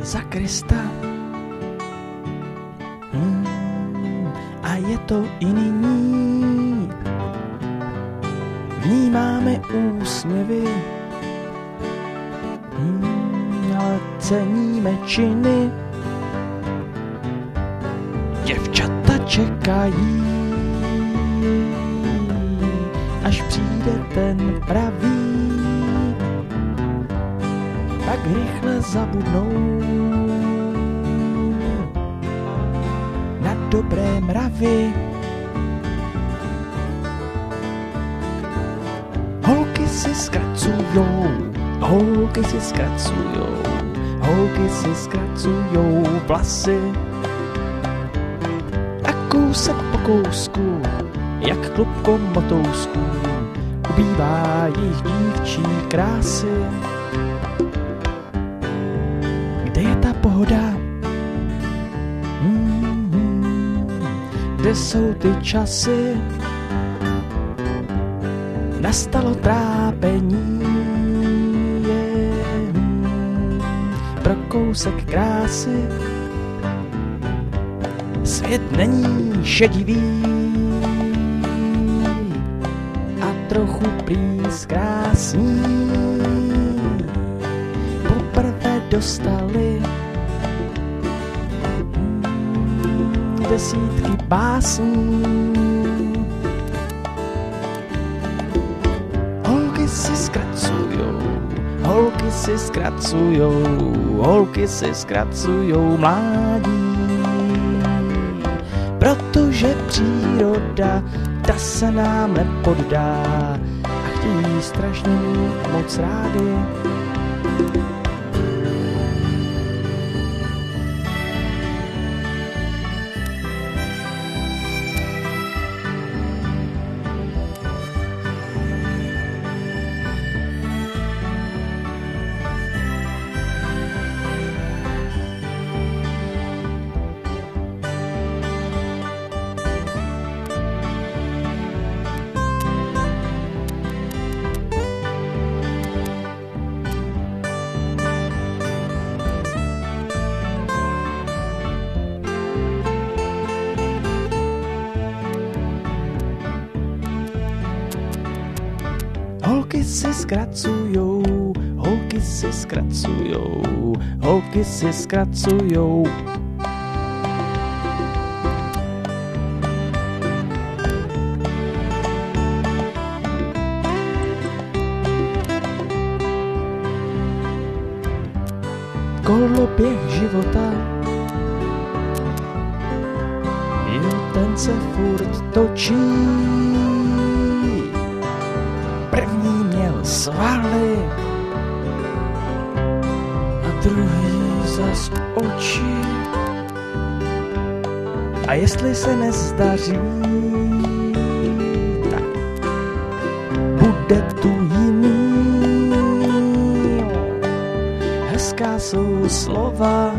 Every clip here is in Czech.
za Krista. A je to i nyní. Vnímáme úsměvy, ale ceníme činy. Děvčata čekají, až přijde ten pravý, tak rychle zabudnou na dobré mravy. Holky si zkracujou, holky si zkracujou, holky si zkracujou vlasy. A kousek po kousku, jak klubko motousků, ubývá jejich dívčí krásy. Kde je ta pohoda? Kde jsou ty časy? Nastalo trápení pro kousek krásy. Svět není šedivý a trochu prý zkrásný. Poprvé dostali desítky básní. Holky si zkracujou, holky si zkracujou, holky si zkracujou mládí. Protože příroda, ta se nám nepoddá a chtějí strašně moc rádi. Holky si zkracujou, holky si zkracujou, holky si zkracujou. Koloběh života, jo, ten se furt točí. První měl svaly a druhý zas oči. A jestli se nezdaří, tak bude tu jiný. Hezká jsou slova,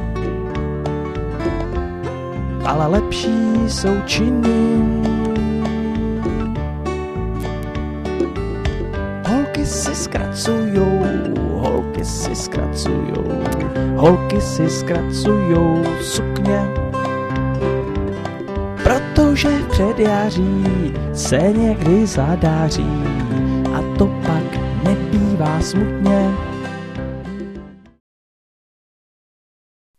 ale lepší jsou činy. Holky si zkracujou, holky si zkracujou, holky si zkracujou sukně. Protože v předjáří se někdy zadáří a to pak nebývá smutně.